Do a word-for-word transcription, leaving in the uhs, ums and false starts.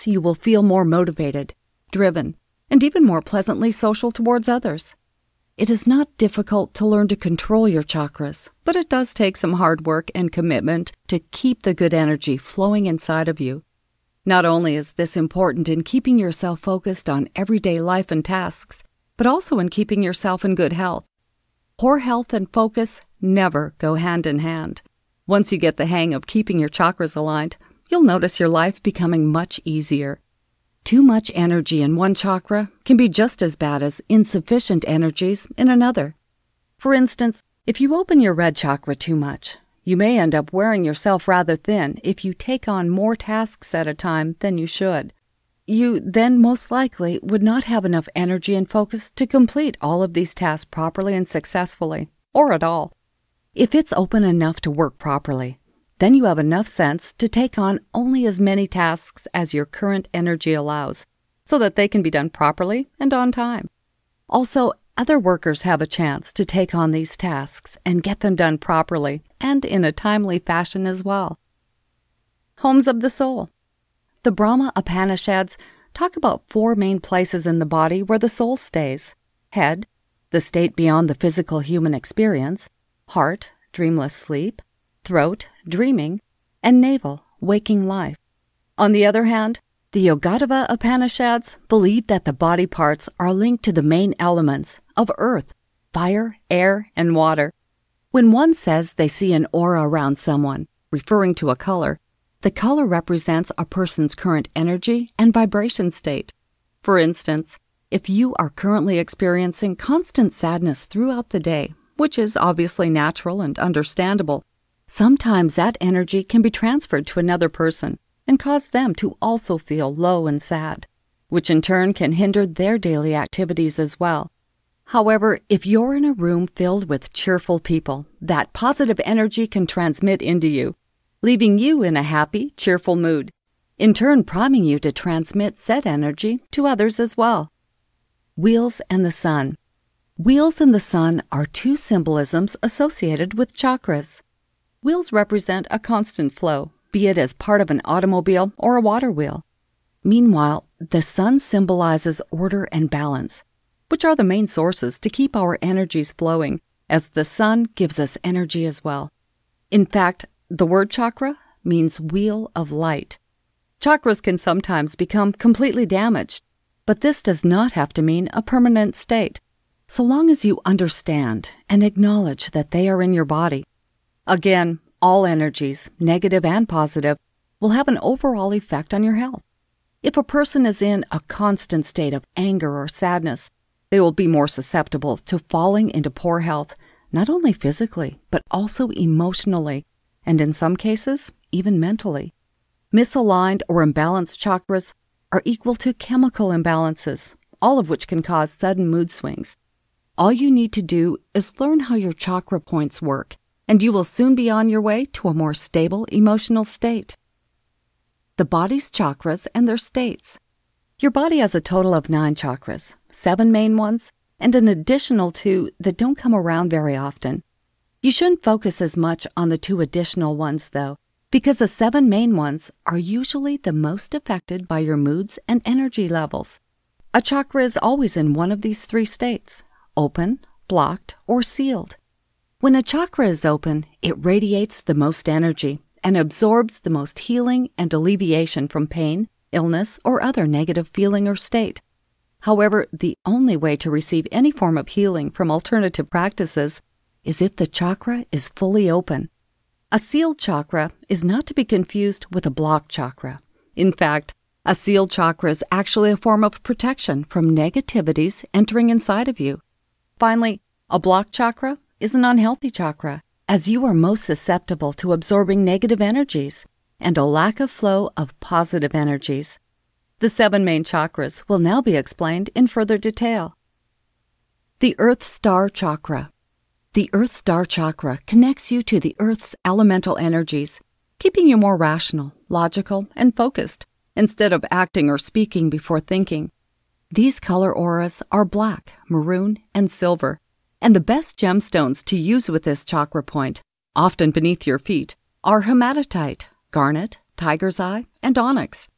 this, you will feel more motivated, driven, and even more pleasantly social towards others. It is not difficult to learn to control your chakras, but it does take some hard work and commitment to keep the good energy flowing inside of you. Not only is this important in keeping yourself focused on everyday life and tasks, but also in keeping yourself in good health. Poor health and focus never go hand in hand. Once you get the hang of keeping your chakras aligned, you'll notice your life becoming much easier. Too much energy in one chakra can be just as bad as insufficient energies in another. For instance, if you open your red chakra too much, you may end up wearing yourself rather thin if you take on more tasks at a time than you should. You then most likely would not have enough energy and focus to complete all of these tasks properly and successfully, or at all. If it's open enough to work properly, then you have enough sense to take on only as many tasks as your current energy allows, so that they can be done properly and on time. Also, other workers have a chance to take on these tasks and get them done properly and in a timely fashion as well. Homes of the soul. The Brahma Upanishads talk about four main places in the body where the soul stays: head, the state beyond the physical human experience; heart, dreamless sleep; throat, dreaming; and navel, waking life. On the other hand, the Yogadava Upanishads believe that the body parts are linked to the main elements of earth, fire, air, and water. When one says they see an aura around someone, referring to a color, the color represents a person's current energy and vibration state. For instance, if you are currently experiencing constant sadness throughout the day, which is obviously natural and understandable, sometimes that energy can be transferred to another person and cause them to also feel low and sad, which in turn can hinder their daily activities as well. However, if you're in a room filled with cheerful people, that positive energy can transmit into you, leaving you in a happy, cheerful mood, in turn priming you to transmit said energy to others as well. Wheels and the sun. Wheels and the sun are two symbolisms associated with chakras. Wheels represent a constant flow, be it as part of an automobile or a water wheel. Meanwhile, the sun symbolizes order and balance, which are the main sources to keep our energies flowing, as the sun gives us energy as well. In fact, the word chakra means wheel of light. Chakras can sometimes become completely damaged, but this does not have to mean a permanent state, so long as you understand and acknowledge that they are in your body. Again, all energies, negative and positive, will have an overall effect on your health. If a person is in a constant state of anger or sadness, they will be more susceptible to falling into poor health, not only physically, but also emotionally, and in some cases, even mentally. Misaligned or imbalanced chakras are equal to chemical imbalances, all of which can cause sudden mood swings. All you need to do is learn how your chakra points work, and you will soon be on your way to a more stable emotional state. The body's chakras and their states. Your body has a total of nine chakras, seven main ones, and an additional two that don't come around very often. You shouldn't focus as much on the two additional ones, though, because the seven main ones are usually the most affected by your moods and energy levels. A chakra is always in one of these three states: open, blocked, or sealed. When a chakra is open, it radiates the most energy and absorbs the most healing and alleviation from pain, illness, or other negative feeling or state. However, the only way to receive any form of healing from alternative practices is if the chakra is fully open. A sealed chakra is not to be confused with a blocked chakra. In fact, a sealed chakra is actually a form of protection from negativities entering inside of you. Finally, a blocked chakra is an unhealthy chakra, as you are most susceptible to absorbing negative energies and a lack of flow of positive energies. The seven main chakras will now be explained in further detail. The Earth Star Chakra. The Earth Star Chakra connects you to the Earth's elemental energies, keeping you more rational, logical, and focused, instead of acting or speaking before thinking. These color auras are black, maroon, and silver, and the best gemstones to use with this chakra point, often beneath your feet, are hematite, garnet, tiger's eye, and onyx.